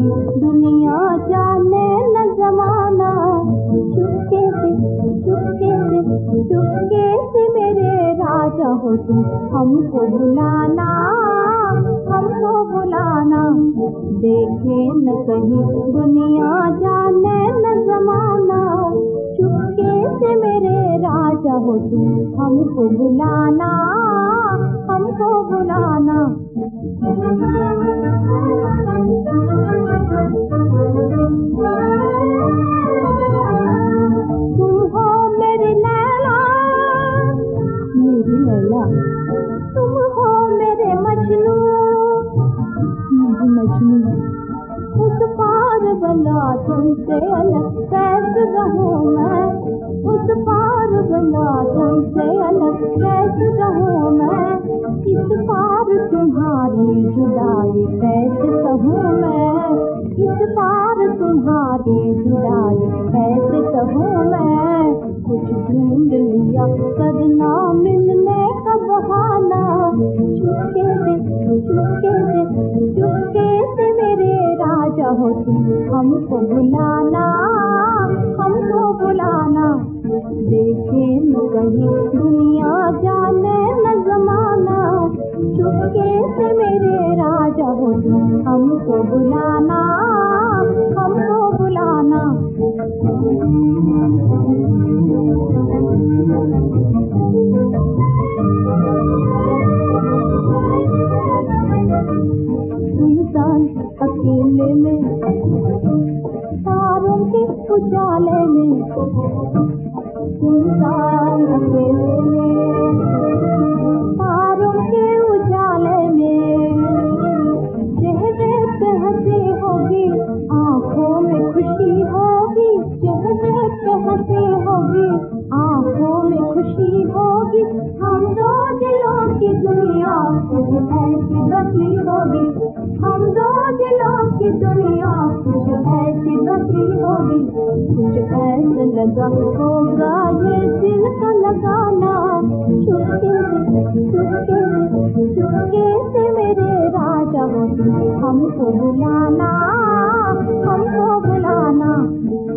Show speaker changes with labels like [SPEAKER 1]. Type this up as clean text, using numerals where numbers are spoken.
[SPEAKER 1] कहीं दुनिया जाने न जमाना। चुपके से चुपके से चुपके से मेरे राजा हो तुम, हमको बुलाना, हमको बुलाना। देखे न कहीं दुनिया जाने न जमाना। चुपके से मेरे राजा हो तुम, हमको बुलाना, हमको बुलाना। तुम हो मेरी लैला, मेरी लैला। तुम हो मेरे मजनू, मेरी मजनू। उस पार भला तुमसे अलग कैसे रहूं मैं, उस पार भला तुमसे अलग कैसे रहूं मैं। इस पार तुम्हारी जुदाई कैसे सहूं मैं, इस पार तुम्हारी जुदाई कैसे सहूं मैं। कुछ ढूंढ लिया करना मिलने का बहाना। चुपके से चुपके से चुपके से मेरे राजा हो तुम, हमको बुलाना, हमको बुलाना। देखे न कहीं दुनिया जाने न जमाना। चुपके से मेरे राजा हो तुम, हमको बुलाना, हमको बुलाना। इंसान अकेले में तारों के उजाले में, इंसान अकेले में तारों के उजाले में। चेहरे पे हंसी होगी, आँखों में खुशी होगी। चेहरे पे हंसी होगी, आँखों में खुशी होगी। हम दो दिलों की दुनिया कुछ ऐसी बसी होगी, हम दो दिलों की दुनिया कुछ ऐसी बसी होगी। कुछ ऐसा लगा होगा ये दिल का लगाना। चुपके से चुपके से चुपके से मेरे राजा हो तुम, हमको बुलाना, हमको बुलाना।